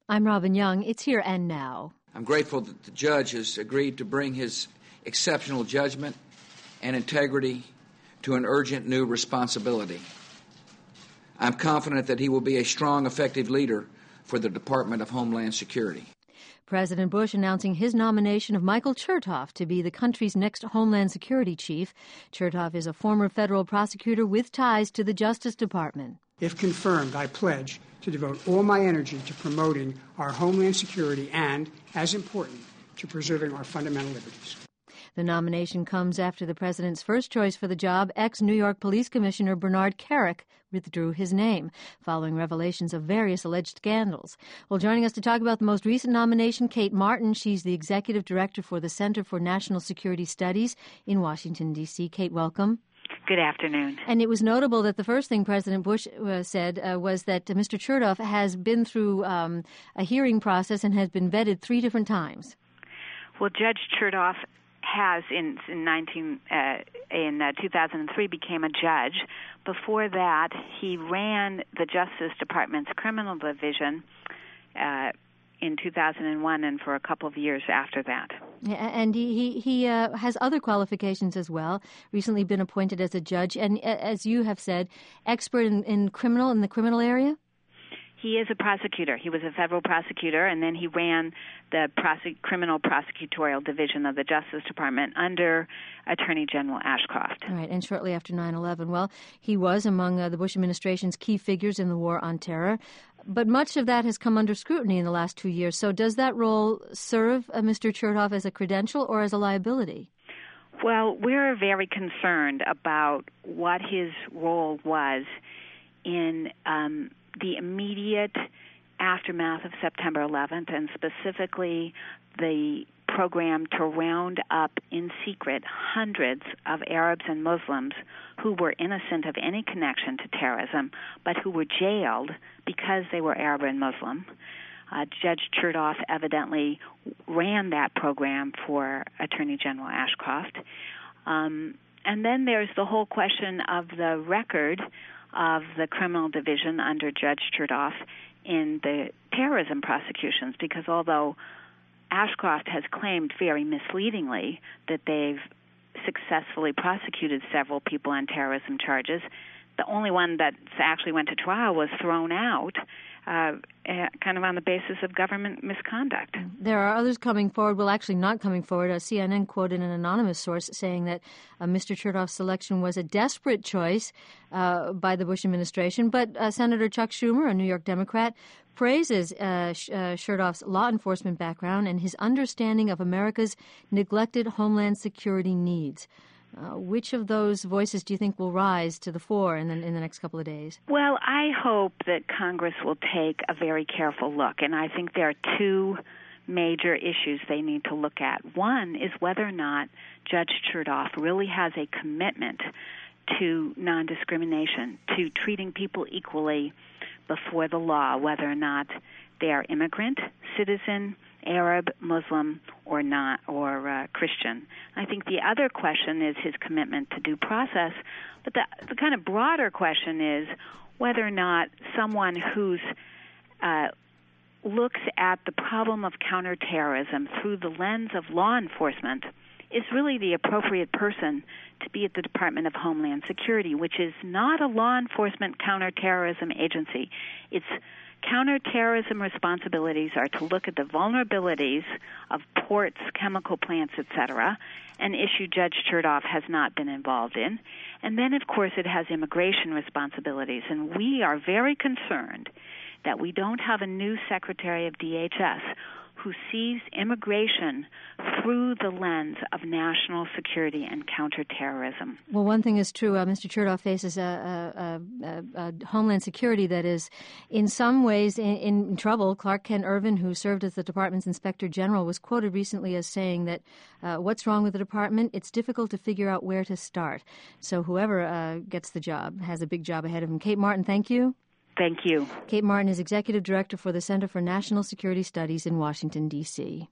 I'm Robin Young. It's Here and Now. I'm grateful that the judge has agreed to bring his exceptional judgment and integrity to an urgent new responsibility. I'm confident that he will be a strong, effective leader for the Department of Homeland Security. President Bush announcing his nomination of Michael Chertoff to be the country's next Homeland Security chief. Chertoff is a former federal prosecutor with ties to the Justice Department. If confirmed, I pledge to devote all my energy to promoting our Homeland Security and, as important, to preserving our fundamental liberties. The nomination comes after the president's first choice for the job, ex-New York Police Commissioner Bernard Kerik, withdrew his name following revelations of various alleged scandals. Well, joining us to talk about the most recent nomination, Kate Martin. She's the executive director for the Center for National Security Studies in Washington, D.C. Kate, welcome. Good afternoon. And it was notable that the first thing President Bush said was that Mr. Chertoff has been through a hearing process and has been vetted 3 different times. Well, Judge Chertoff has in 2003 became a judge. Before that, he ran the Justice Department's criminal division in 2001 and for a couple of years after that. Yeah, and he has other qualifications as well. Recently been appointed as a judge, and as you have said, expert in the criminal area. He is a prosecutor. He was a federal prosecutor, and then he ran the criminal prosecutorial division of the Justice Department under Attorney General Ashcroft. All right, and shortly after 9/11, well, he was among the Bush administration's key figures in the war on terror. But much of that has come under scrutiny in the last 2 years. So does that role serve Mr. Chertoff as a credential or as a liability? Well, we're very concerned about what his role was in the immediate aftermath of September 11th, and specifically the program to round up in secret hundreds of Arabs and Muslims who were innocent of any connection to terrorism, but who were jailed because they were Arab and Muslim. Judge Chertoff evidently ran that program for Attorney General Ashcroft. And then there's the whole question of the record of the criminal division under Judge Chertoff in the terrorism prosecutions, because although Ashcroft has claimed very misleadingly that they've successfully prosecuted several people on terrorism charges, the only one that actually went to trial was thrown out kind of on the basis of government misconduct. There are others coming forward, well, actually not coming forward. CNN quoted an anonymous source saying that Mr. Chertoff's selection was a desperate choice by the Bush administration, but Senator Chuck Schumer, a New York Democrat, praises Chertoff's law enforcement background and his understanding of America's neglected homeland security needs. Which of those voices do you think will rise to the fore in the next couple of days? Well, I hope that Congress will take a very careful look, and I think there are 2 major issues they need to look at. One is whether or not Judge Chertoff really has a commitment to non-discrimination, to treating people equally before the law, whether or not they are immigrant, citizen, Arab, Muslim, or not, or Christian. I think the other question is his commitment to due process, but the kind of broader question is whether or not someone who's looks at the problem of counterterrorism through the lens of law enforcement is really the appropriate person to be at the Department of Homeland Security, which is not a law enforcement counterterrorism agency. Its counterterrorism responsibilities are to look at the vulnerabilities of ports, chemical plants, etc., an issue Judge Chertoff has not been involved in. And then, of course, it has immigration responsibilities. And we are very concerned that we don't have a new Secretary of DHS who sees immigration through the lens of national security and counterterrorism. Well, one thing is true. Mr. Chertoff faces a Homeland Security that is in some ways in trouble. Clark Kent Ervin, who served as the department's Inspector General, was quoted recently as saying that what's wrong with the department? It's difficult to figure out where to start. So whoever gets the job has a big job ahead of him. Kate Martin, thank you. Thank you. Kate Martin is Executive Director for the Center for National Security Studies in Washington, D.C.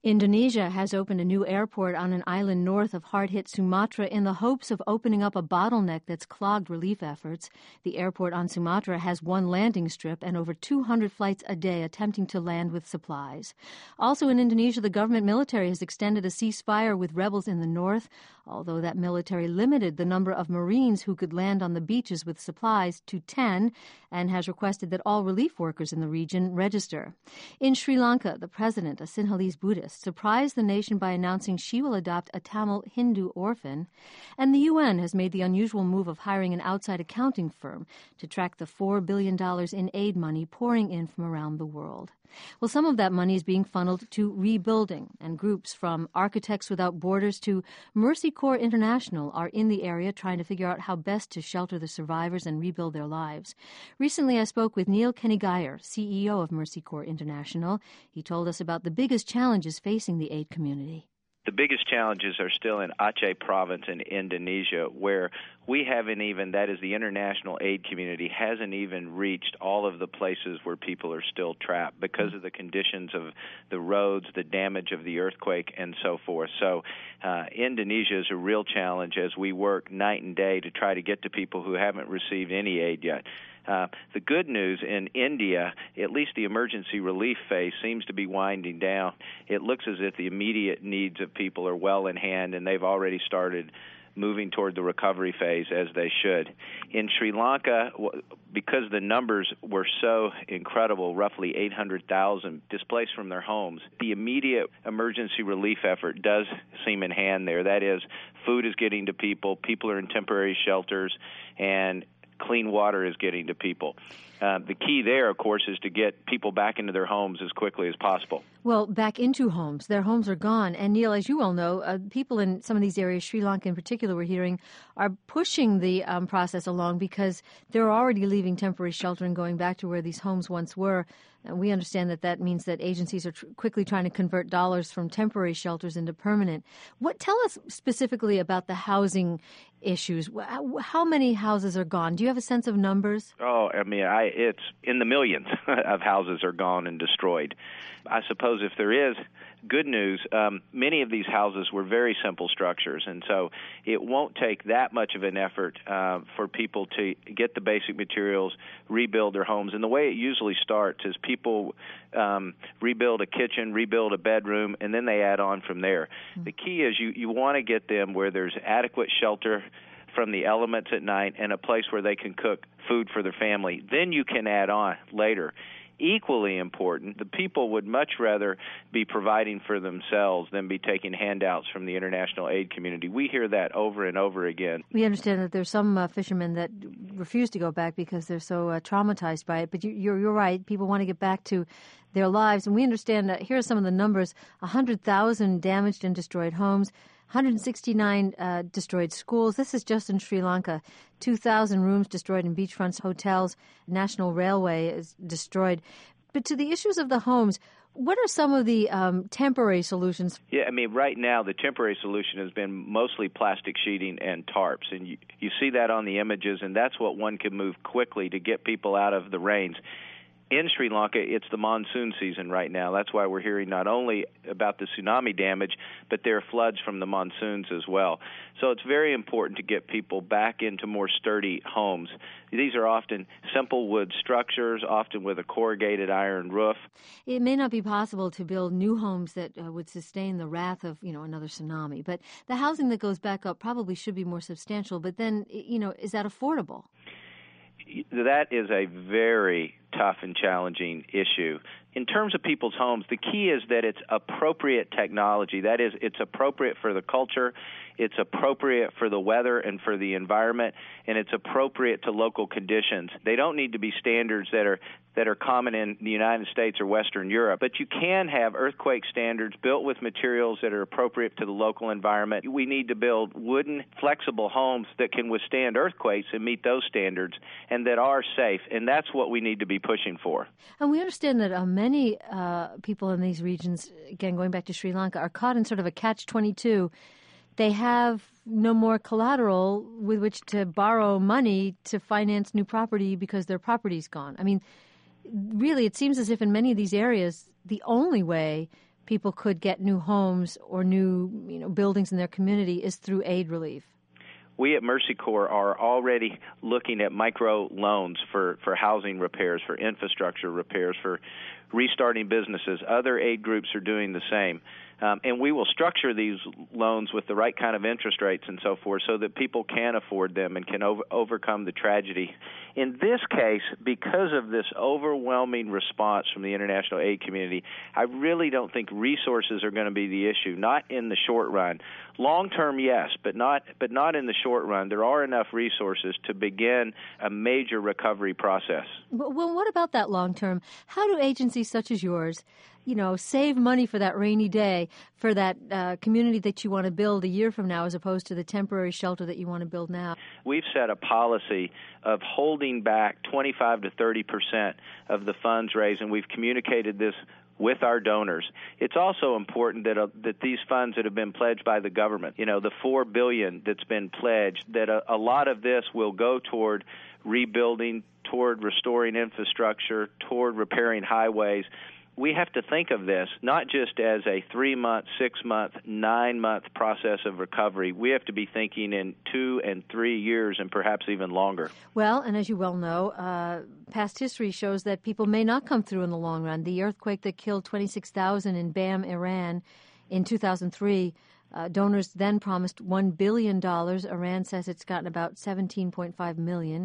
Indonesia has opened a new airport on an island north of hard-hit Sumatra in the hopes of opening up a bottleneck that's clogged relief efforts. The airport on Sumatra has one landing strip and over 200 flights a day attempting to land with supplies. Also in Indonesia, the government military has extended a ceasefire with rebels in the north, although that military limited the number of Marines who could land on the beaches with supplies to 10 and has requested that all relief workers in the region register. In Sri Lanka, the president, a Sinhalese Buddhist, surprised the nation by announcing she will adopt a Tamil Hindu orphan, and the UN has made the unusual move of hiring an outside accounting firm to track the $4 billion in aid money pouring in from around the world. Well, some of that money is being funneled to rebuilding, and groups from Architects Without Borders to Mercy Corps International are in the area trying to figure out how best to shelter the survivors and rebuild their lives. Recently, I spoke with Neil Kenny-Geyer, CEO of Mercy Corps International. He told us about the biggest challenges facing the aid community. The biggest challenges are still in Aceh province in Indonesia, where we haven't even, that is the international aid community, hasn't even reached all of the places where people are still trapped because of the conditions of the roads, the damage of the earthquake, and so forth. So Indonesia is a real challenge as we work night and day to try to get to people who haven't received any aid yet. The good news in India, at least the emergency relief phase seems to be winding down. It looks as if the immediate needs of people are well in hand, and they've already started moving toward the recovery phase as they should. In Sri Lanka, because the numbers were so incredible, roughly 800,000 displaced from their homes, the immediate emergency relief effort does seem in hand there. That is, food is getting to people, people are in temporary shelters, and clean water is getting to people. The key there, of course, is to get people back into their homes as quickly as possible. Well, back into homes. Their homes are gone. And, Neil, as you well know, people in some of these areas, Sri Lanka in particular, we're hearing, are pushing the process along because they're already leaving temporary shelter and going back to where these homes once were. And we understand that that means that agencies are quickly trying to convert dollars from temporary shelters into permanent. Tell us specifically about the housing issues. How many houses are gone? Do you have a sense of numbers? Oh, I mean, it's in the millions of houses are gone and destroyed. I suppose if there is good news, many of these houses were very simple structures, and so it won't take that much of an effort for people to get the basic materials, rebuild their homes. And the way it usually starts is people rebuild a kitchen, rebuild a bedroom, and then they add on from there. Mm-hmm. The key is you want to get them where there's adequate shelter from the elements at night and a place where they can cook food for their family. Then you can add on later. Equally important, the people would much rather be providing for themselves than be taking handouts from the international aid community. We hear that over and over again. We understand that there's some fishermen that refuse to go back because they're so traumatized by it. But you're right. People want to get back to their lives. And we understand that here are some of the numbers: 100,000 damaged and destroyed homes, 169 destroyed schools. This is just in Sri Lanka. 2,000 rooms destroyed in beachfront hotels. National Railway is destroyed. But to the issues of the homes, what are some of the temporary solutions? Yeah, I mean, right now the temporary solution has been mostly plastic sheeting and tarps. And you see that on the images, and that's what one can move quickly to get people out of the rains. In Sri Lanka, it's the monsoon season right now. That's why we're hearing not only about the tsunami damage, but there are floods from the monsoons as well. So it's very important to get people back into more sturdy homes. These are often simple wood structures, often with a corrugated iron roof. It may not be possible to build new homes that would sustain the wrath of, another tsunami, but the housing that goes back up probably should be more substantial. But then, is that affordable? That is a very tough and challenging issue. In terms of people's homes, the key is that it's appropriate technology. That is, it's appropriate for the culture, it's appropriate for the weather and for the environment, and it's appropriate to local conditions. They don't need to be standards that are common in the United States or Western Europe, but you can have earthquake standards built with materials that are appropriate to the local environment. We need to build wooden, flexible homes that can withstand earthquakes and meet those standards and that are safe, and that's what we need to be pushing for. And we understand that many people in these regions, again, going back to Sri Lanka, are caught in sort of a catch-22. They have no more collateral with which to borrow money to finance new property because their property's gone. I mean, really, it seems as if in many of these areas, the only way people could get new homes or new buildings in their community is through aid relief. We at Mercy Corps are already looking at micro loans for housing repairs, for infrastructure repairs, for restarting businesses. Other aid groups are doing the same. And we will structure these loans with the right kind of interest rates and so forth so that people can afford them and can overcome the tragedy. In this case, because of this overwhelming response from the international aid community, I really don't think resources are going to be the issue, not in the short run. Long term, yes, but not in the short run. There are enough resources to begin a major recovery process. Well, what about that long term? How do agencies such as yours save money for that rainy day, for that community that you want to build a year from now as opposed to the temporary shelter that you want to build now? We've set a policy of holding back 25 to 30% of the funds raised, and we've communicated this with our donors. It's also important that these funds that have been pledged by the government, the $4 billion that's been pledged, that a lot of this will go toward rebuilding, toward restoring infrastructure, toward repairing highways. We have to think of this not just as a 3-month, 6-month, 9-month process of recovery. We have to be thinking in 2 and 3 years and perhaps even longer. Well, and as you well know, past history shows that people may not come through in the long run. The earthquake that killed 26,000 in Bam, Iran in 2003, donors then promised $1 billion. Iran says it's gotten about $17.5 million.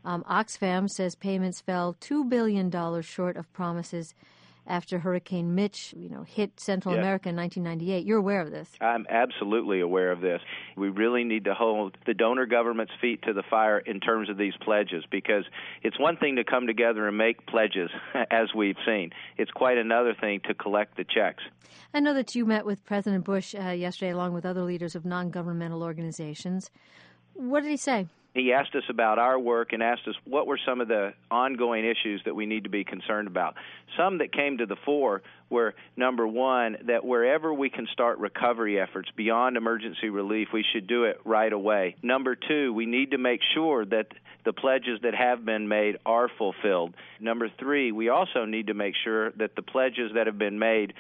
Oxfam says payments fell $2 billion short of promises after Hurricane Mitch, hit Central America in 1998. You're aware of this. I'm absolutely aware of this. We really need to hold the donor government's feet to the fire in terms of these pledges, because it's one thing to come together and make pledges, as we've seen. It's quite another thing to collect the checks. I know that you met with President Bush yesterday along with other leaders of non-governmental organizations. What did he say? He asked us about our work and asked us what were some of the ongoing issues that we need to be concerned about. Some that came to the fore were, number one, that wherever we can start recovery efforts beyond emergency relief, we should do it right away. Number two, we need to make sure that the pledges that have been made are fulfilled. Number three, we also need to make sure that the pledges that have been made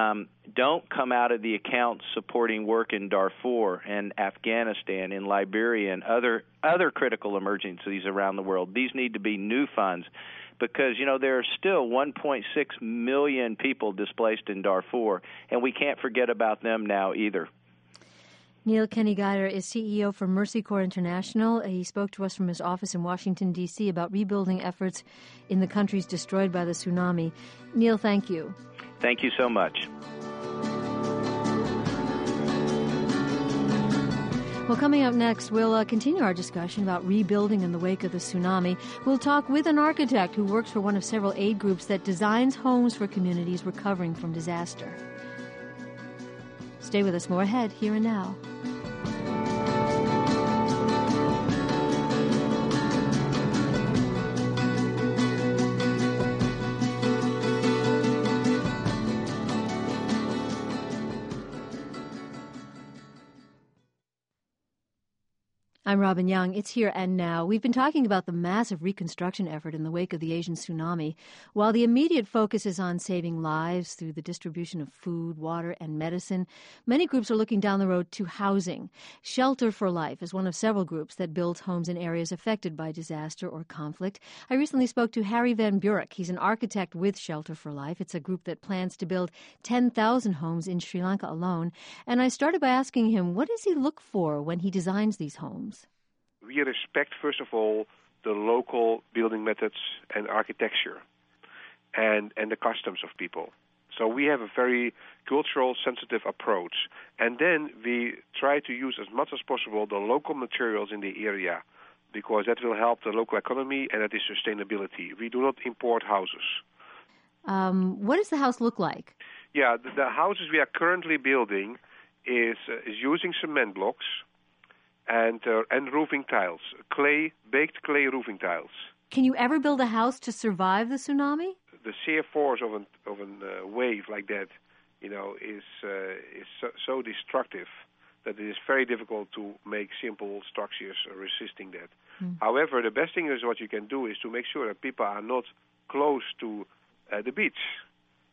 don't come out of the accounts supporting work in Darfur and Afghanistan, in Liberia, and other critical emergencies around the world. These need to be new funds, because, there are still 1.6 million people displaced in Darfur, and we can't forget about them now either. Neil Kenny-Guyer is CEO for Mercy Corps International. He spoke to us from his office in Washington, D.C. about rebuilding efforts in the countries destroyed by the tsunami. Neil, thank you. Thank you so much. Well, coming up next, we'll continue our discussion about rebuilding in the wake of the tsunami. We'll talk with an architect who works for one of several aid groups that designs homes for communities recovering from disaster. Stay with us. More ahead, Here and Now. I'm Robin Young. It's Here and Now. We've been talking about the massive reconstruction effort in the wake of the Asian tsunami. While the immediate focus is on saving lives through the distribution of food, water, and medicine, many groups are looking down the road to housing. Shelter for Life is one of several groups that builds homes in areas affected by disaster or conflict. I recently spoke to Harry Van Burik. He's an architect with Shelter for Life. It's a group that plans to build 10,000 homes in Sri Lanka alone. And I started by asking him, what does he look for when he designs these homes? We respect, first of all, the local building methods and architecture and the customs of people. So we have a very cultural, sensitive approach. And then we try to use as much as possible the local materials in the area, because that will help the local economy and that is sustainability. We do not import houses. What does the house look like? Yeah, the houses we are currently building is using cement blocks and roofing tiles, baked clay roofing tiles. Can you ever build a house to survive the tsunami? The sheer force of a wave like that, is so destructive that it is very difficult to make simple structures resisting that. However, the best thing is what you can do is to make sure that people are not close to the beach.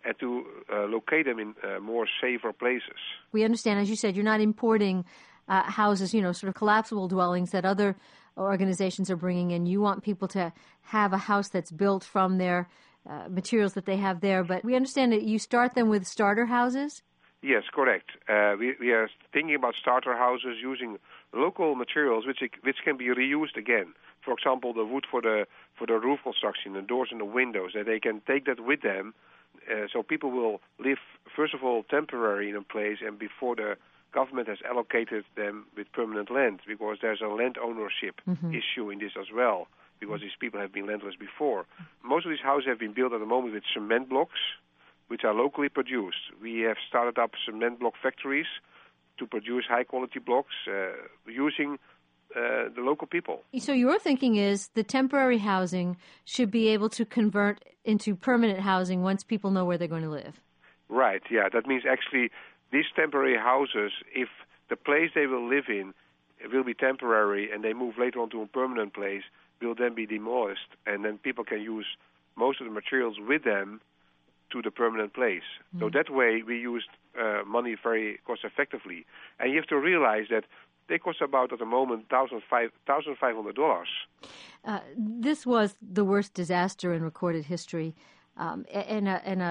and to locate them in more safer places. We understand, as you said, you're not importing houses, sort of collapsible dwellings that other organizations are bringing in. You want people to have a house that's built from their materials that they have there. But we understand that you start them with starter houses? Yes, correct. We are thinking about starter houses using local materials which can be reused again. For example, the wood for the roof construction, the doors and the windows, that they can take that with them. So people will live, first of all, temporary in a place, and before the government has allocated them with permanent land, because there's a land ownership issue in this as well, because these people have been landless before. Most of these houses have been built at the moment with cement blocks, which are locally produced. We have started up cement block factories to produce high-quality blocks using the local people. So your thinking is the temporary housing should be able to convert into permanent housing once people know where they're going to live. Right, yeah. That means actually these temporary houses, if the place they will live in will be temporary and they move later on to a permanent place, will then be demolished, and then people can use most of the materials with them to the permanent place. So that way we used money very cost-effectively. And you have to realize that they cost about, at the moment, $1,500. This was the worst disaster in recorded history, and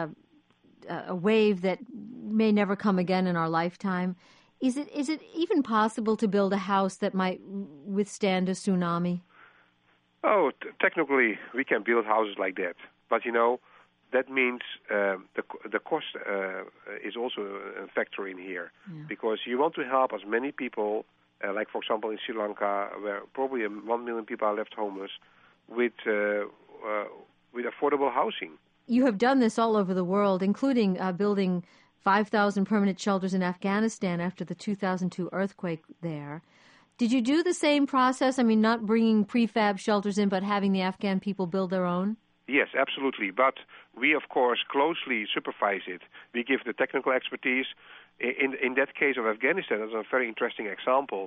a wave that may never come again in our lifetime. Is it even possible to build a house that might withstand a tsunami? Oh, technically we can build houses like that, but that means the cost is also a factor in here, because you want to help as many people, like for example in Sri Lanka, where probably 1 million people are left homeless, with affordable housing. You have done this all over the world, including building 5,000 permanent shelters in Afghanistan after the 2002 earthquake there. Did you do the same process? I mean, not bringing prefab shelters in, but having the Afghan people build their own? Yes, absolutely. But we, of course, closely supervise it. We give the technical expertise. In that case of Afghanistan, that's a very interesting example.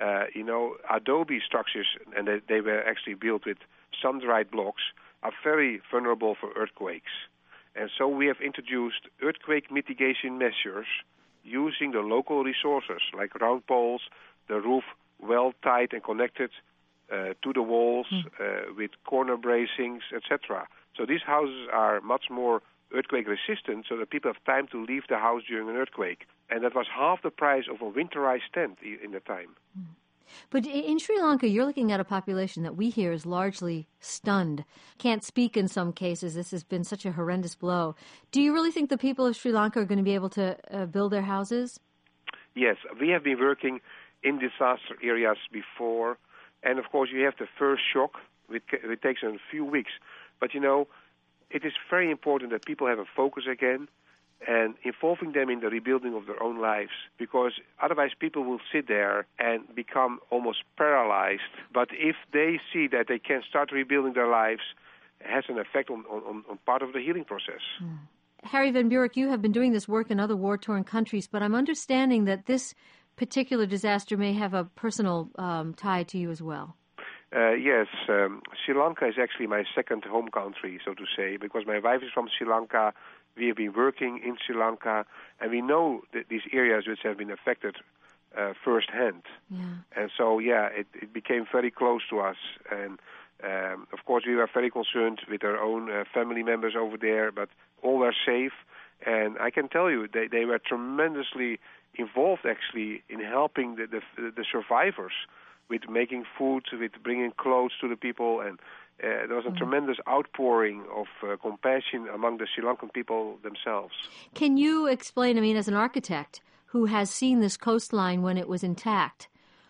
Adobe structures, and they were actually built with sun-dried blocks, are very vulnerable for earthquakes. And so we have introduced earthquake mitigation measures using the local resources, like round poles, the roof well tied and connected to the walls with corner bracings, etc. So these houses are much more earthquake resistant, so that people have time to leave the house during an earthquake. And that was half the price of a winterized tent in the time. But in Sri Lanka, you're looking at a population that we hear is largely stunned, can't speak in some cases. This has been such a horrendous blow. Do you really think the people of Sri Lanka are going to be able to build their houses? Yes, we have been working in disaster areas before. And, of course, you have the first shock. It takes a few weeks. But, it is very important that people have a focus again and involving them in the rebuilding of their own lives, because otherwise people will sit there and become almost paralyzed. But if they see that they can start rebuilding their lives, it has an effect on part of the healing process. Harry Van Buurik, you have been doing this work in other war-torn countries, but I'm understanding that this particular disaster may have a personal tie to you as well. Yes, Sri Lanka is actually my second home country, so to say, because my wife is from Sri Lanka. We have been working in Sri Lanka, and we know these areas which have been affected firsthand. Yeah. And so, it became very close to us. And, of course, we were very concerned with our own family members over there, but all were safe. And I can tell you, they were tremendously involved, actually, in helping the survivors with making food, with bringing clothes to the people, and there was a tremendous outpouring of compassion among the Sri Lankan people themselves. Can you explain, as an architect who has seen this coastline when it was intact,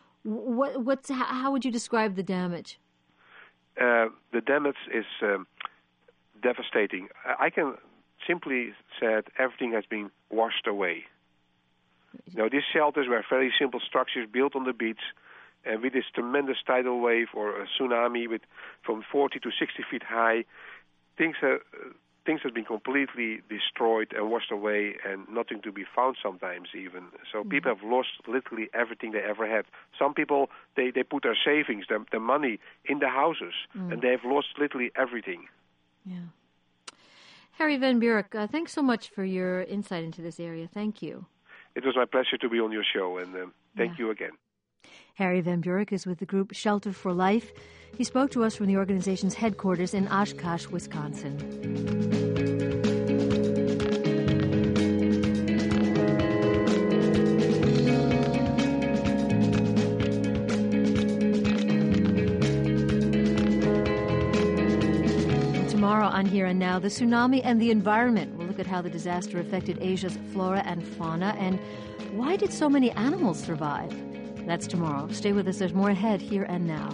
how would you describe the damage? The damage is devastating. I can simply say everything has been washed away. These shelters were very simple structures built on the beach, and with this tremendous tidal wave or a tsunami from 40 to 60 feet high, things have been completely destroyed and washed away, and nothing to be found sometimes even. So people have lost literally everything they ever had. Some people, they put their savings, their money in the houses, and they have lost literally everything. Yeah. Harry Van Buren, thanks so much for your insight into this area. Thank you. It was my pleasure to be on your show, and thank you again. Harry Van Buren is with the group Shelter for Life. He spoke to us from the organization's headquarters in Oshkosh, Wisconsin. Tomorrow on Here and Now, the tsunami and the environment. We'll look at how the disaster affected Asia's flora and fauna, and why did so many animals survive? That's tomorrow. Stay with us. There's more ahead, Here and Now.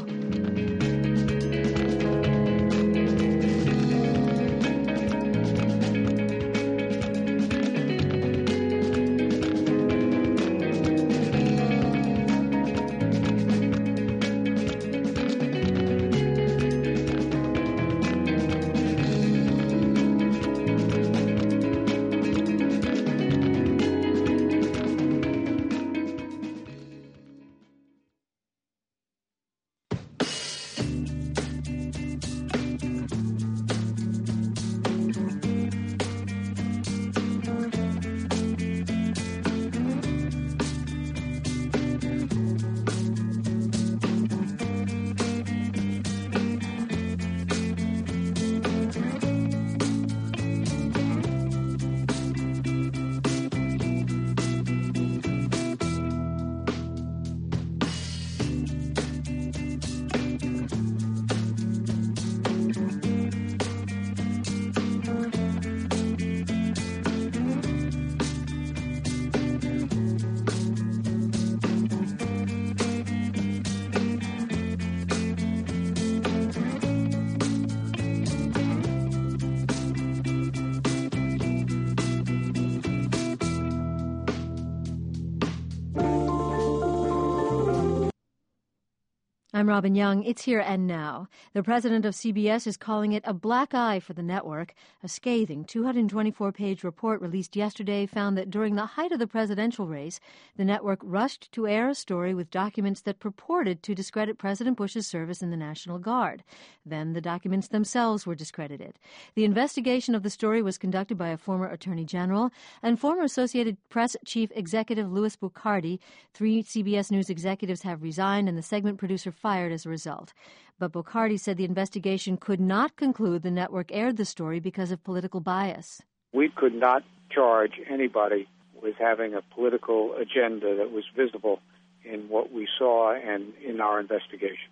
I'm Robin Young. It's Here and Now. The president of CBS is calling it a black eye for the network. A scathing 224-page report released yesterday found that during the height of the presidential race, the network rushed to air a story with documents that purported to discredit President Bush's service in the National Guard. Then the documents themselves were discredited. The investigation of the story was conducted by a former attorney general and former Associated Press chief executive Louis Bocardi. 3 CBS News executives have resigned and the segment producer fired as a result. But Bocardi said the investigation could not conclude the network aired the story because of political bias. We could not charge anybody with having a political agenda that was visible in what we saw and in our investigation.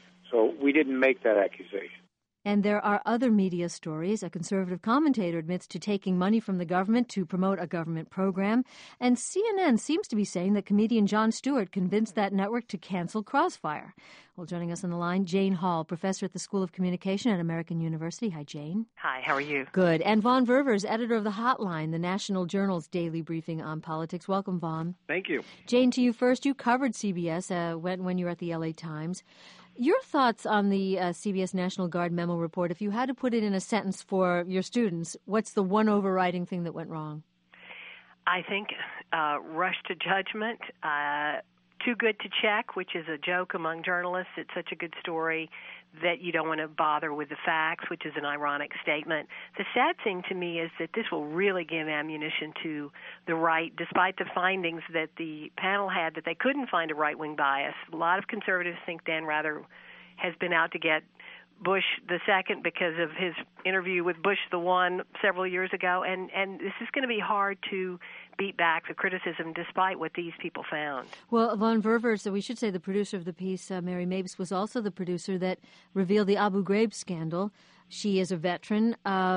So we didn't make that accusation. And there are other media stories. A conservative commentator admits to taking money from the government to promote a government program. And CNN seems to be saying that comedian Jon Stewart convinced that network to cancel Crossfire. Well, joining us on the line, Jane Hall, professor at the School of Communication at American University. Hi, Jane. Hi, how are you? Good. And Vaughn Ververs, editor of The Hotline, the National Journal's daily briefing on politics. Welcome, Vaughn. Thank you. Jane, to you first. You covered CBS when you were at the LA Times. Your thoughts on the CBS National Guard memo report, if you had to put it in a sentence for your students, what's the one overriding thing that went wrong? I think rush to judgment, too good to check, which is a joke among journalists. It's such a good story that you don't want to bother with the facts, which is an ironic statement. The sad thing to me is that this will really give ammunition to the right, despite the findings that the panel had that they couldn't find a right-wing bias. A lot of conservatives think Dan Rather has been out to get Bush the second because of his interview with Bush the one several years ago, and this is going to be hard to beat back the criticism despite what these people found. Well, Vaughn Ververs, we should say the producer of the piece, Mary Mapes, was also the producer that revealed the Abu Ghraib scandal. She is a veteran.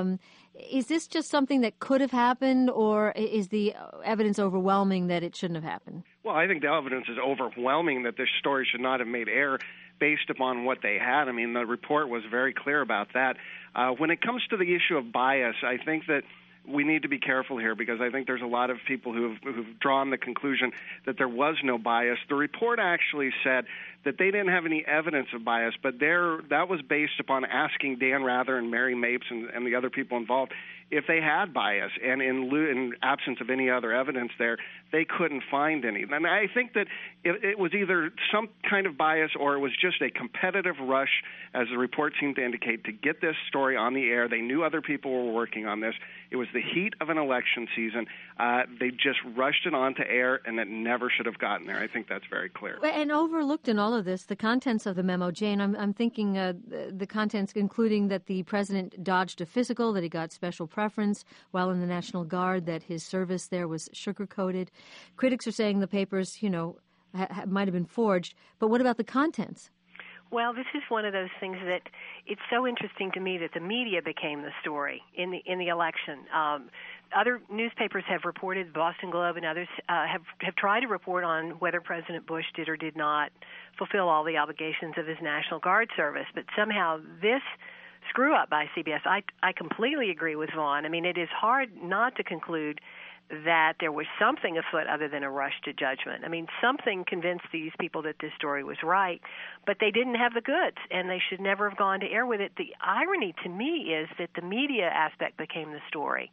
Is this just something that could have happened, or is the evidence overwhelming that it shouldn't have happened? Well, I think the evidence is overwhelming that this story should not have made air based upon what they had. I mean, the report was very clear about that. When it comes to the issue of bias, I think that we need to be careful here because I think there's a lot of people who've drawn the conclusion that there was no bias. The report actually said that they didn't have any evidence of bias, but that was based upon asking Dan Rather and Mary Mapes and the other people involved if they had bias, and in absence of any other evidence there, they couldn't find any. And I think that it was either some kind of bias or it was just a competitive rush, as the report seemed to indicate, to get this story on the air. They knew other people were working on this. It was the heat of an election season. They just rushed it onto air, and it never should have gotten there. I think that's very clear. And overlooked in all of this, the contents of the memo, Jane, I'm thinking the contents including that the president dodged a physical, that he got special preference while in the National Guard, that his service there was sugar-coated. Critics are saying the papers, might have been forged. But what about the contents? Well, this is one of those things that it's so interesting to me that the media became the story in the election. Other newspapers have reported, Boston Globe and others have tried to report on whether President Bush did or did not fulfill all the obligations of his National Guard service. But somehow this screw-up by CBS, I completely agree with Vaughn. I mean, it is hard not to conclude that there was something afoot other than a rush to judgment. I mean, something convinced these people that this story was right, but they didn't have the goods, and they should never have gone to air with it. The irony to me is that the media aspect became the story,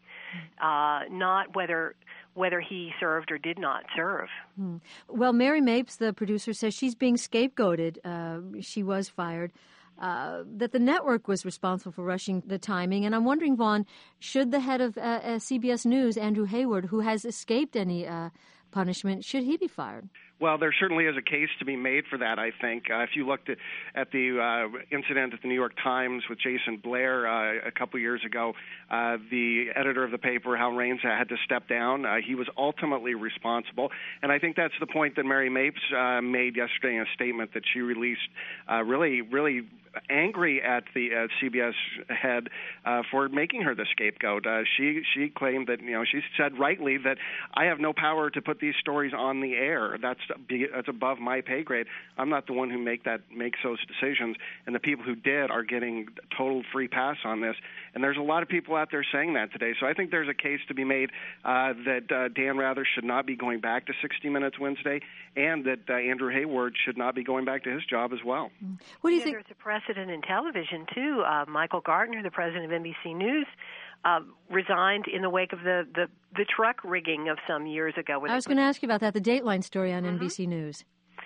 not whether he served or did not serve. Well, Mary Mapes, the producer, says she's being scapegoated. She was fired. That the network was responsible for rushing the timing. And I'm wondering, Vaughn, should the head of CBS News, Andrew Hayward, who has escaped any punishment, should he be fired? Well, there certainly is a case to be made for that, I think. If you looked at the incident at the New York Times with Jason Blair a couple years ago, the editor of the paper, Hal Raines, had to step down. He was ultimately responsible. And I think that's the point that Mary Mapes made yesterday in a statement that she released, really angry at the CBS head for making her the scapegoat. She claimed that, she said rightly that I have no power to put these stories on the air. That's above my pay grade. I'm not the one who makes those decisions, and the people who did are getting total free pass on this. And there's a lot of people out there saying that today. So I think there's a case to be made that Dan Rather should not be going back to 60 Minutes Wednesday, and that Andrew Hayward should not be going back to his job as well. What do you think? There's a precedent in television, too. Michael Gartner, the president of NBC News, resigned in the wake of the truck rigging of some years ago. I was going to ask you about that, the Dateline story on NBC News.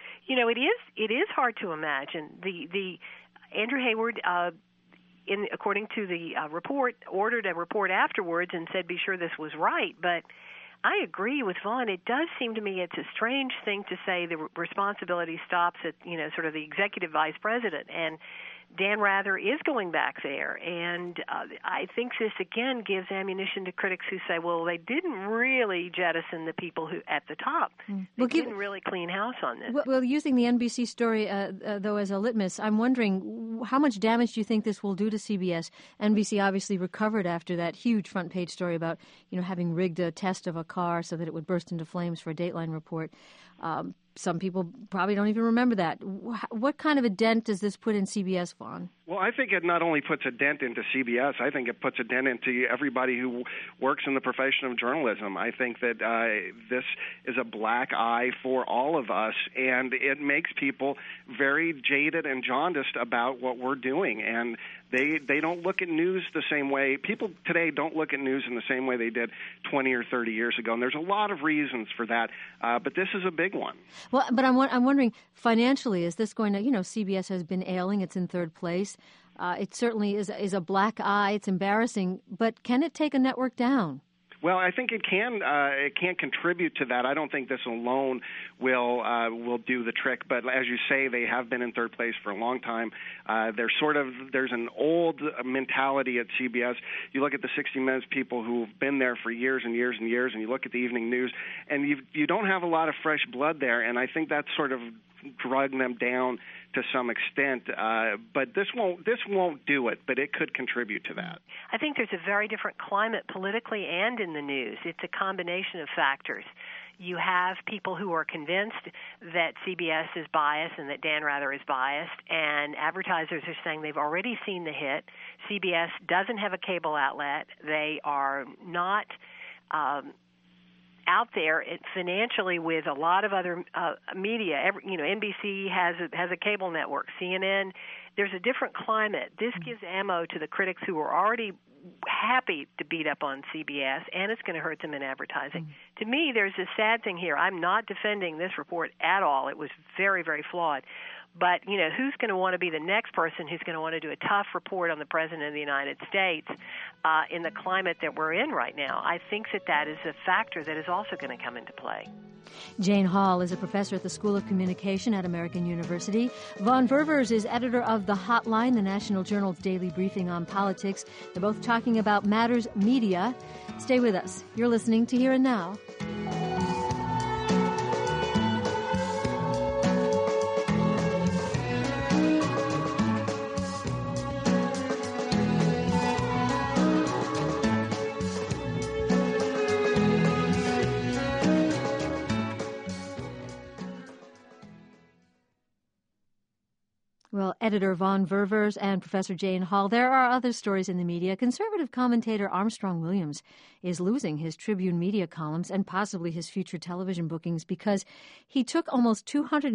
It is hard to imagine. The Andrew Hayward, according to the report, ordered a report afterwards and said, be sure this was right. But I agree with Vaughn. It does seem to me it's a strange thing to say the responsibility stops at, sort of the executive vice president. And Dan Rather is going back there, and I think this, again, gives ammunition to critics who say, well, they didn't really jettison the people who at the top. They didn't really clean house on this. Well, using the NBC story, though, as a litmus, I'm wondering how much damage do you think this will do to CBS? NBC obviously recovered after that huge front-page story about, having rigged a test of a car so that it would burst into flames for a Dateline report. Some people probably don't even remember that. What kind of a dent does this put in CBS, Vaughn? Well, I think it not only puts a dent into CBS, I think it puts a dent into everybody who works in the profession of journalism. I think that this is a black eye for all of us, and it makes people very jaded and jaundiced about what we're doing. And they don't look at news the same way. People today don't look at news in the same way they did 20 or 30 years ago, and there's a lot of reasons for that, but this is a big one. Well, but I'm wondering, financially, is this going to, CBS has been ailing, it's in third place. It certainly is a black eye, it's embarrassing, but can it take a network down? Well, I think it can contribute to that. I don't think this alone will do the trick. But as you say, they have been in third place for a long time. There's an old mentality at CBS. You look at the 60 Minutes people who've been there for years and years and years, and you look at the evening news, and you don't have a lot of fresh blood there. And I think that's sort of drugging them down to some extent, but this won't do it, but it could contribute to that. I think there's a very different climate politically and in the news. It's a combination of factors. You have people who are convinced that CBS is biased and that Dan Rather is biased, and advertisers are saying they've already seen the hit. CBS doesn't have a cable outlet. They are not out there financially with a lot of other media. NBC has a cable network. CNN, there's a different climate. This gives ammo to the critics who are already happy to beat up on CBS, and it's going to hurt them in advertising. To me, there's a sad thing here. I'm not defending this report at all. It was very, very flawed. But, who's going to want to be the next person who's going to want to do a tough report on the President of the United States in the climate that we're in right now? I think that is a factor that is also going to come into play. Jane Hall is a professor at the School of Communication at American University. Von Ververs is editor of The Hotline, the National Journal's daily briefing on politics. They're both talking about matters media. Stay with us. You're listening to Here and Now. Well, editor Von Ververs and Professor Jane Hall. There are other stories in the media. Conservative commentator Armstrong Williams is losing his Tribune media columns and possibly his future television bookings because he took almost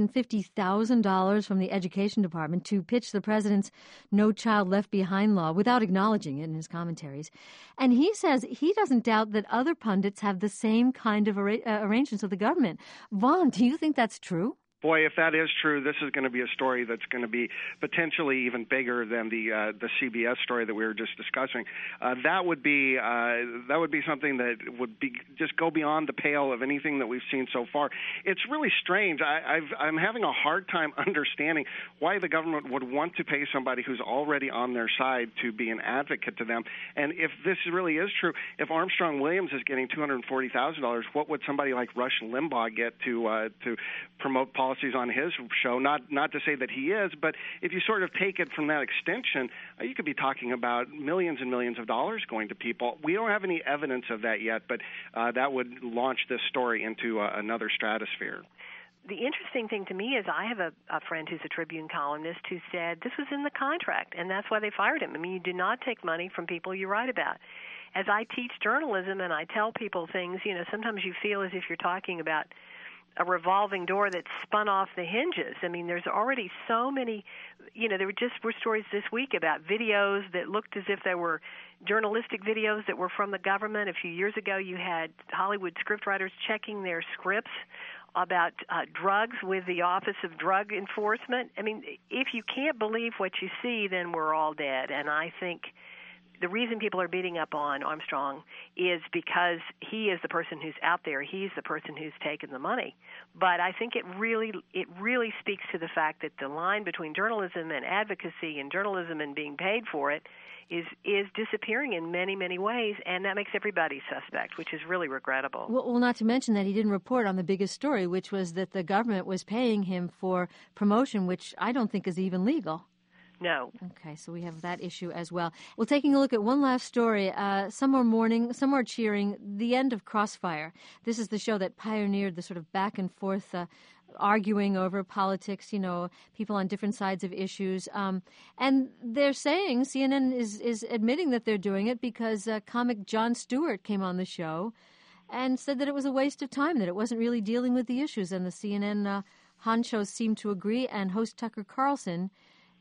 $250,000 from the Education Department to pitch the president's No Child Left Behind law without acknowledging it in his commentaries. And he says he doesn't doubt that other pundits have the same kind of arrangements with the government. Von, do you think that's true? Boy, if that is true, this is going to be a story that's going to be potentially even bigger than the CBS story that we were just discussing. That would be something that would be just go beyond the pale of anything that we've seen so far. It's really strange. I'm having a hard time understanding why the government would want to pay somebody who's already on their side to be an advocate to them. And if this really is true, if Armstrong Williams is getting $240,000, what would somebody like Rush Limbaugh get to promote policies on his show? Not to say that he is, but if you sort of take it from that extension, you could be talking about millions and millions of dollars going to people. We don't have any evidence of that yet, but that would launch this story into another stratosphere. The interesting thing to me is I have a friend who's a Tribune columnist who said this was in the contract, and that's why they fired him. I mean, you do not take money from people you write about. As I teach journalism and I tell people things, sometimes you feel as if you're talking about a revolving door that's spun off the hinges. I mean, there's already so many, there were stories this week about videos that looked as if they were journalistic videos that were from the government. A few years ago, you had Hollywood scriptwriters checking their scripts about drugs with the Office of Drug Enforcement. I mean, if you can't believe what you see, then we're all dead. And I think the reason people are beating up on Armstrong is because he is the person who's out there. He's the person who's taken the money. But I think it really speaks to the fact that the line between journalism and advocacy and journalism and being paid for it is disappearing in many, many ways, and that makes everybody suspect, which is really regrettable. Well, not to mention that he didn't report on the biggest story, which was that the government was paying him for promotion, which I don't think is even legal. No. Okay, so we have that issue as well. Well, taking a look at one last story, some are mourning, some are cheering, the end of Crossfire. This is the show that pioneered the sort of back and forth arguing over politics, people on different sides of issues. And they're saying, CNN is admitting that they're doing it because comic Jon Stewart came on the show and said that it was a waste of time, that it wasn't really dealing with the issues. And the CNN honchos seem to agree, and host Tucker Carlson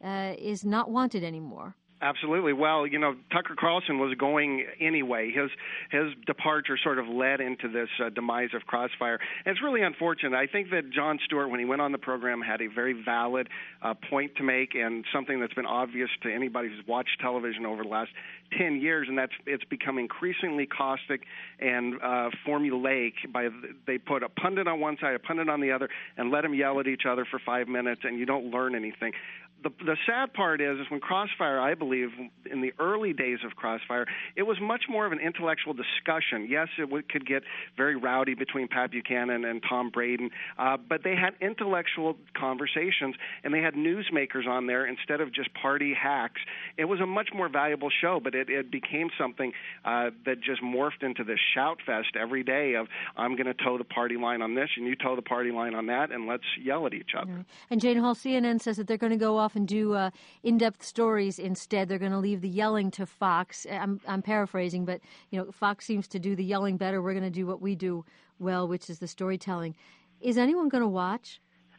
is not wanted anymore. Absolutely. Well, Tucker Carlson was going anyway. His departure sort of led into this demise of Crossfire. And it's really unfortunate. I think that Jon Stewart, when he went on the program, had a very valid point to make, and something that's been obvious to anybody who's watched television over the last 10 years, and it's become increasingly caustic and formulaic. They put a pundit on one side, a pundit on the other, and let them yell at each other for 5 minutes, and you don't learn anything. The sad part is when Crossfire, I believe, in the early days of Crossfire, it was much more of an intellectual discussion. Yes, it could get very rowdy between Pat Buchanan and Tom Braden, but they had intellectual conversations, and they had newsmakers on there instead of just party hacks. It was a much more valuable show, but it became something that just morphed into this shout fest every day of, I'm going to toe the party line on this, and you toe the party line on that, and let's yell at each other. And Jane Hall, CNN says that they're going to go off and do in-depth stories instead. They're going to leave the yelling to Fox. I'm paraphrasing, but Fox seems to do the yelling better. We're going to do what we do well, which is the storytelling. Is anyone going to watch?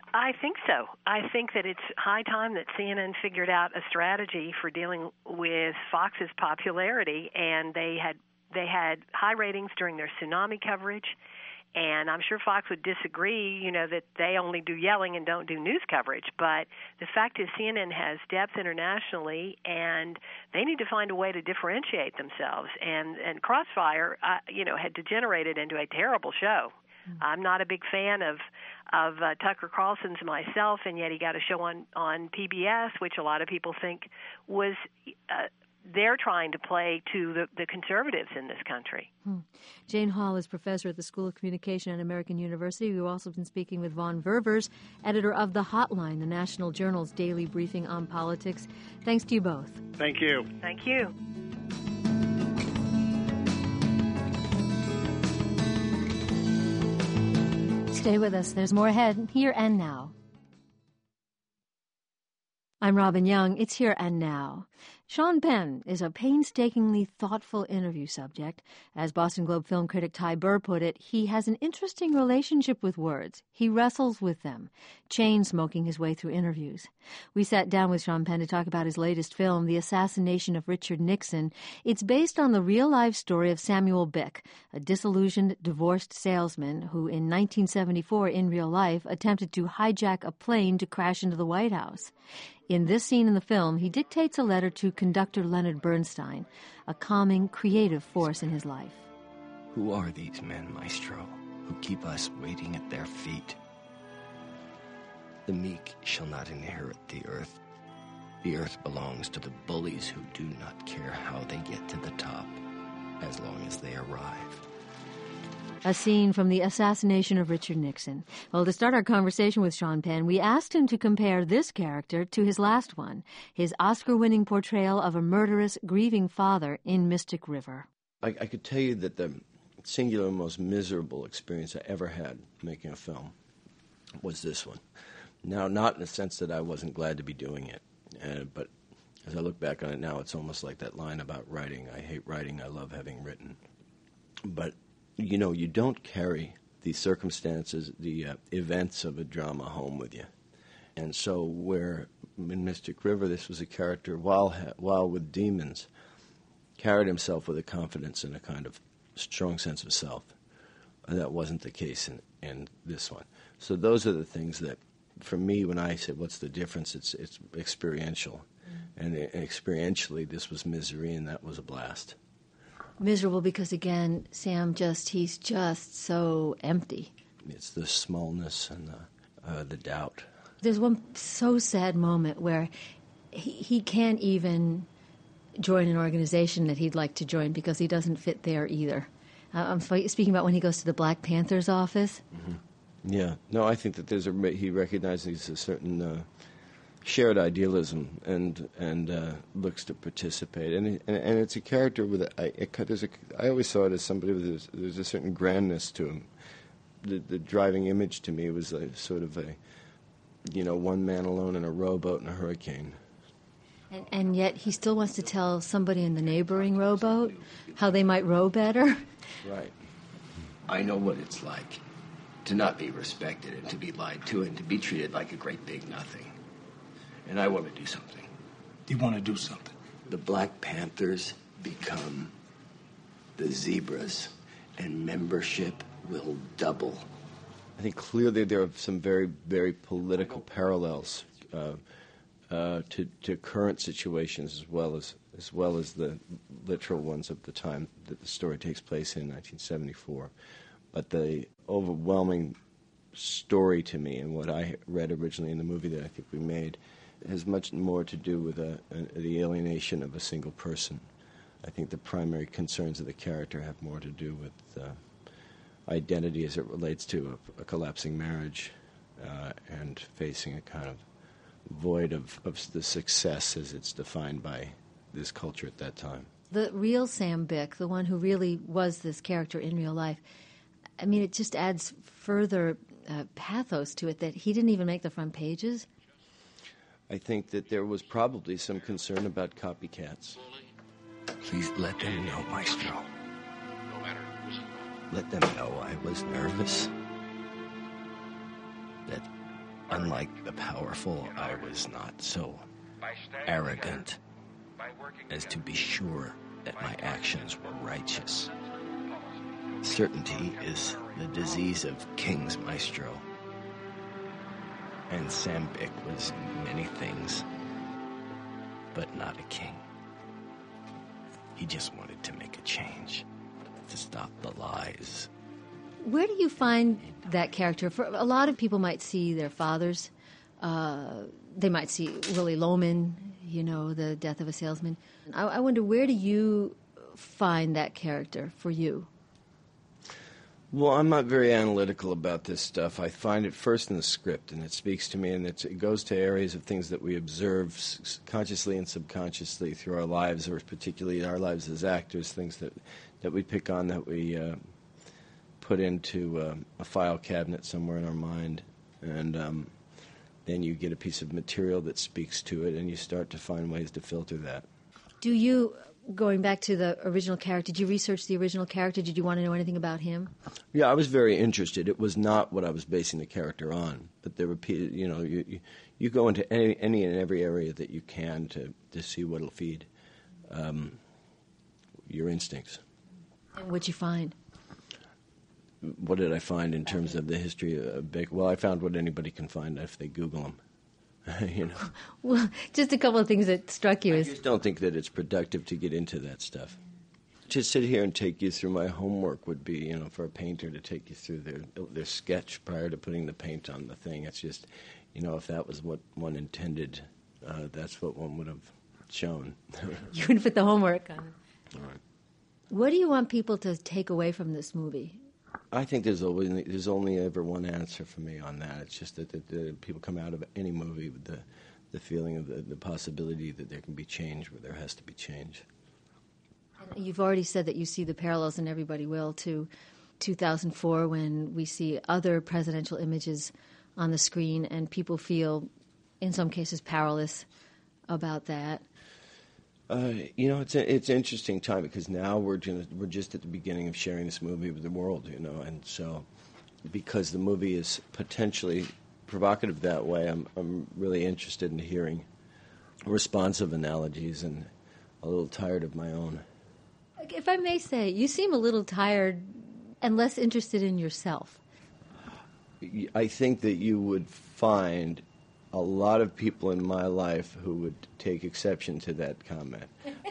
I think so. I think that it's high time that CNN figured out a strategy for dealing with Fox's popularity, and they had high ratings during their tsunami coverage, and I'm sure Fox would disagree, that they only do yelling and don't do news coverage. But the fact is CNN has depth internationally, and they need to find a way to differentiate themselves. And Crossfire, had degenerated into a terrible show. I'm not a big fan of Tucker Carlson's myself, and yet he got a show on PBS, which a lot of people think was they're trying to play to the conservatives in this country. Jane Hall is professor at the School of Communication at American University. We've also been speaking with Vaughn Ververs, editor of The Hotline, the National Journal's daily briefing on politics. Thanks to you both. Thank you. Thank you. Stay with us. There's more ahead, here and now. I'm Robin Young. It's Here and Now. Sean Penn is a painstakingly thoughtful interview subject. As Boston Globe film critic Ty Burr put it, he has an interesting relationship with words. He wrestles with them, chain-smoking his way through interviews. We sat down with Sean Penn to talk about his latest film, The Assassination of Richard Nixon. It's based on the real-life story of Samuel Bick, a disillusioned, divorced salesman who, in 1974, in real life, attempted to hijack a plane to crash into the White House. In this scene in the film, he dictates a letter to conductor Leonard Bernstein, a calming, creative force in his life. Who are these men, Maestro, who keep us waiting at their feet? The meek shall not inherit the earth. The earth belongs to the bullies who do not care how they get to the top, as long as they arrive. A scene from The Assassination of Richard Nixon. Well, to start our conversation with Sean Penn, we asked him to compare this character to his last one, his Oscar-winning portrayal of a murderous, grieving father in Mystic River. I could tell you that the singular most miserable experience I ever had making a film was this one. Now, not in the sense that I wasn't glad to be doing it, but as I look back on it now, it's almost like that line about writing. I hate writing, I love having written. But you don't carry the circumstances, the events of a drama home with you. And so where in Mystic River, this was a character, while with demons, carried himself with a confidence and a kind of strong sense of self. That wasn't the case in this one. So those are the things that, for me, when I said, what's the difference, it's experiential. And experientially, this was misery, and that was a blast. Miserable because, again, Sam he's just so empty. It's the smallness and the doubt. There's one so sad moment where he can't even join an organization that he'd like to join because he doesn't fit there either. I'm speaking about when he goes to the Black Panther's office. Mm-hmm. Yeah. No, I think that he recognizes a certain shared idealism and looks to participate, and it's a character with I always saw it as somebody with there's a certain grandness to him. The driving image to me was a sort of one man alone in a rowboat in a hurricane. And yet he still wants to tell somebody in the neighboring rowboat how they might row better. Right. I know what it's like to not be respected and to be lied to and to be treated like a great big nothing. And I want to do something. You want to do something? The Black Panthers become the zebras, and membership will double. I think clearly there are some very, very political parallels to current situations as well as the literal ones of the time that the story takes place in 1974. But the overwhelming story to me, and what I read originally in the movie that I think we made, has much more to do with the alienation of a single person. I think the primary concerns of the character have more to do with identity as it relates to a collapsing marriage and facing a kind of void of the success as it's defined by this culture at that time. The real Sam Bick, the one who really was this character in real life, I mean, it just adds further pathos to it that he didn't even make the front pages. I think that there was probably some concern about copycats. Please let them know, Maestro. Let them know I was nervous. That I unlike the powerful, I was not so arrogant as to be sure that my actions were righteous. Certainty is the disease of kings, Maestro. And Sam Bick was many things, but not a king. He just wanted to make a change, to stop the lies. Where do you find that character? For a lot of people might see their fathers. They might see Willy Loman, the death of a salesman. I wonder, where do you find that character for you? Well, I'm not very analytical about this stuff. I find it first in the script, and it speaks to me, and it goes to areas of things that we observe consciously and subconsciously through our lives, or particularly our lives as actors, things that we pick on, that we put into a file cabinet somewhere in our mind, and then you get a piece of material that speaks to it, and you start to find ways to filter that. Do you, going back to the original character, did you research the original character? Did you want to know anything about him? Yeah, I was very interested. It was not what I was basing the character on, but there were, you go into any and every area that you can to see what'll feed your instincts. And what'd you find? What did I find in terms of the history of Bick? Well, I found what anybody can find if they Google him. Well, just a couple of things that struck you. I just don't think that it's productive to get into that stuff. To sit here and take you through my homework would be, for a painter to take you through their sketch prior to putting the paint on the thing. It's just, if that was what one intended, that's what one would have shown. You would put the homework on. All right. What do you want people to take away from this movie? I think there's only ever one answer for me on that. It's just that people come out of any movie with the feeling of the possibility that there can be change where there has to be change. And you've already said that you see the parallels, and everybody will, to 2004 when we see other presidential images on the screen and people feel, in some cases, powerless about that. It's an interesting time because now we're just at the beginning of sharing this movie with the world, and so because the movie is potentially provocative that way, I'm really interested in hearing responsive analogies and a little tired of my own. If I may say, you seem a little tired and less interested in yourself. I think that you would find a lot of people in my life who would take exception to that comment.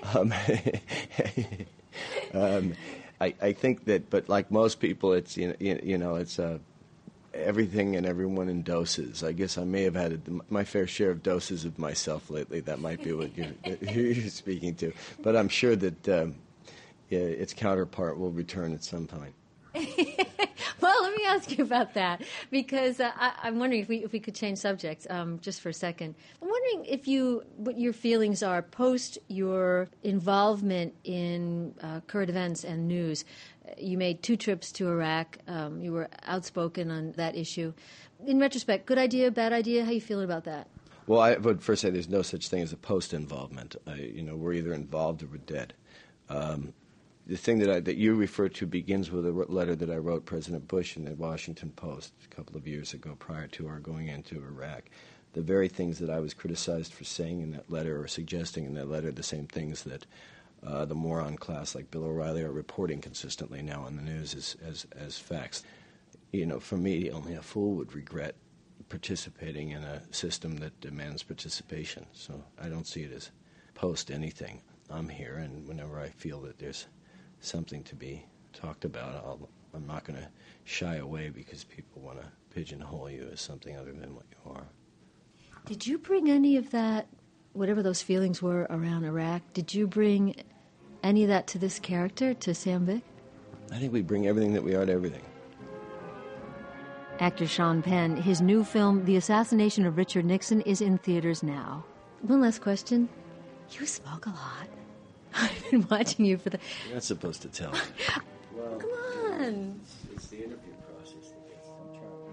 I think that, but like most people, it's it's everything and everyone in doses. I guess I may have had my fair share of doses of myself lately. That might be what you're speaking to. But I'm sure that its counterpart will return at some point. Well, let me ask you about that, because I'm wondering if we could change subjects just for a second. I'm wondering what your feelings are post your involvement in current events and news. You made 2 trips to Iraq. You were outspoken on that issue. In retrospect, good idea, bad idea? How are you feeling about that? Well, I would first say there's no such thing as a post-involvement. We're either involved or we're dead. The thing that you refer to begins with a letter that I wrote President Bush in the Washington Post a couple of years ago prior to our going into Iraq. The very things that I was criticized for saying in that letter or suggesting in that letter, the same things that the moron class like Bill O'Reilly are reporting consistently now on the news as facts. For me, only a fool would regret participating in a system that demands participation. So I don't see it as post anything. I'm here, and whenever I feel that there's something to be talked about, I'm not going to shy away because people want to pigeonhole you as something other than what you are. Did you bring any of that, whatever those feelings were around Iraq, did you bring any of that to this character, to Sam Bick? I think we bring everything that we are to everything. Actor Sean Penn, his new film, The Assassination of Richard Nixon, is in theaters now. One last question. You smoke a lot. I've been watching you for the... You're not supposed to tell me. Well, come on. It's the interview process that gets them trouble.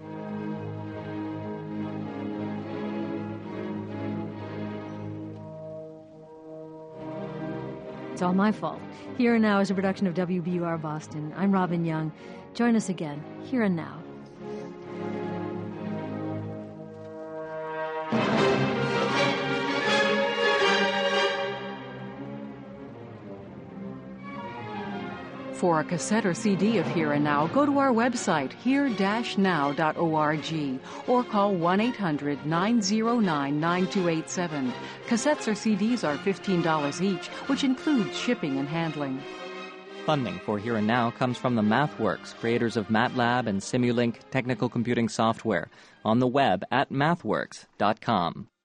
It's all my fault. Here and Now is a production of WBUR Boston. I'm Robin Young. Join us again, Here and Now. For a cassette or CD of Here and Now, go to our website, here-now.org, or call 1-800-909-9287. Cassettes or CDs are $15 each, which includes shipping and handling. Funding for Here and Now comes from the MathWorks, creators of MATLAB and Simulink technical computing software, on the web at mathworks.com.